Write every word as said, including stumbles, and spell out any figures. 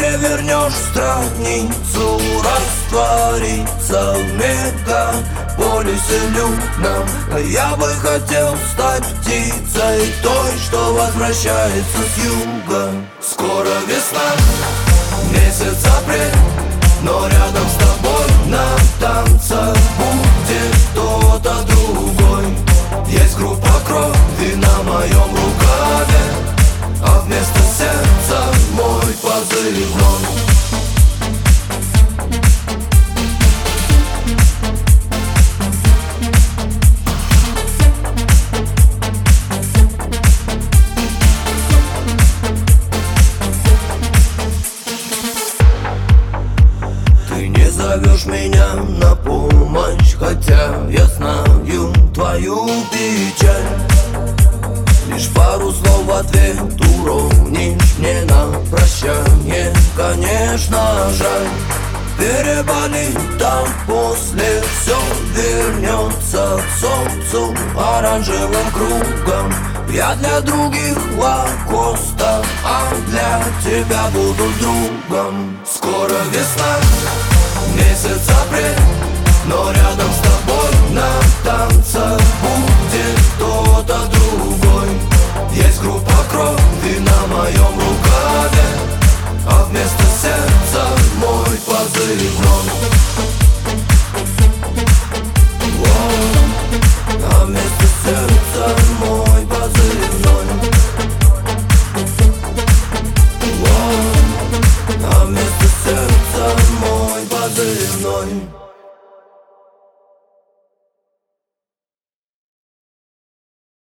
перевернешь страницу, раствориться в мегаполисе людном. А я бы хотел стать птицей той, что возвращается с юга. Скоро весна, месяц апрель, но рядом с тобой на танцах будет кто-то другой. Есть группа крови на моем рукаве, а вместо сердца мой позывной. Ты не зовешь меня на помощь, хотя я знаю твою печаль. Лишь пару слов в ответ уронишь мне на прощание. Конечно, жаль, переболит, а после все вернется к солнцу оранжевым кругом. Я для других лакоста, а для тебя буду другом. Скоро весна, месяц апрель, но рядом с тобой на танцах будет кто-то другой. Есть группа крови на моем рукаве, а вместо сердца мой позывной. А вместо сердца мой позывной. А вместо сердца мой позывной.